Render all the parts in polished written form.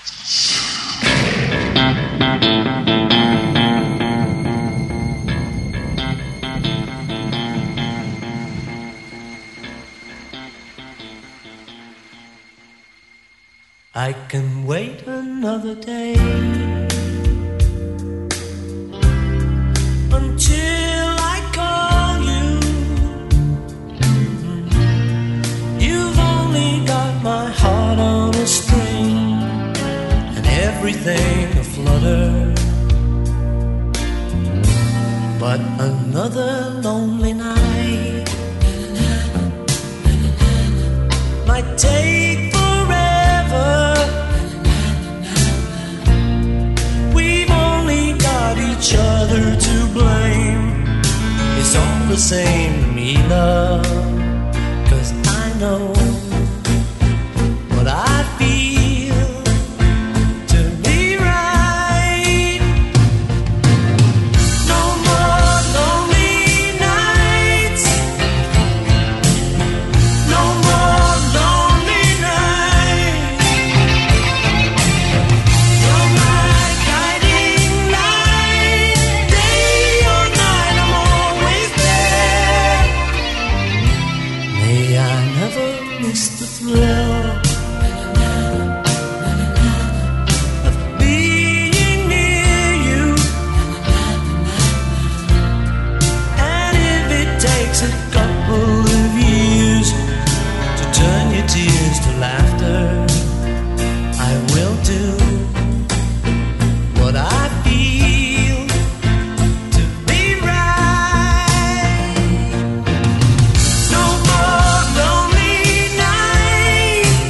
I can wait another day until I call you. You've only got my heart on a string and everything aflutter. But another lonely night might take each other to blame. It's all the same to me, love, 'cause I know what I feel to be right. No more lonely nights, no more lonely nights. You're my guiding light. Miss the thrill of being near you, and if it takes a couple of years to turn your tears to laughter, I will do what I feel to be right. No more lonely nights,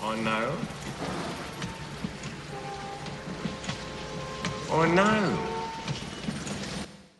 Or no? Or no?